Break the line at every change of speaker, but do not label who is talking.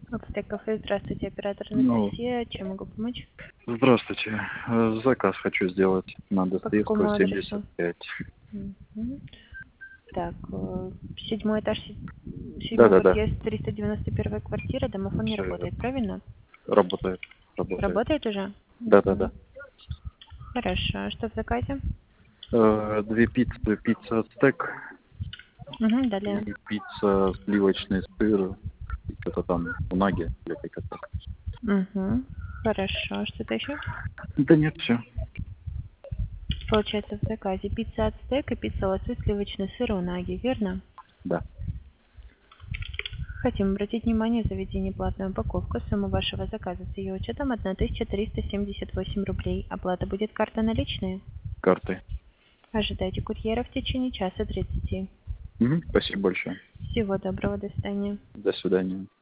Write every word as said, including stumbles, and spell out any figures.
Ацтек Кафе, здравствуйте, оператор
Ну,
Анастасия, чем могу помочь?
здравствуйте. Э, Заказ хочу сделать на
По какому
Достоевского,
адресу?
семьдесят пять.
Мгм. Так, э, седьмой этаж, се- седьмой
Да-да-да,
подъезд, триста девяносто первая квартира, домофон не
все
работает,
верно.
правильно?
Работает, работает.
Работает уже?
Да-да-да.
Мгм. Хорошо, а что в заказе?
Э, Две пиццы, пицца ацтек
Угу,
и
далее.
пицца сливочный сыр, и что-то там унаги или как-то так.
Угу. Хорошо, что-то еще?
Да нет, все.
Получается в заказе пицца ацтек и пицца лосось, сливочный сыр и унаги, верно?
Да.
Хотим обратить внимание, заведение платная упаковка. Сумма вашего заказа с ее учетом тысяча триста семьдесят восемь рублей. Оплата будет карта наличные.
Карты.
Ожидайте курьера в течение часа тридцати.
Мгм, спасибо большое.
Всего доброго, до свидания.
До свидания.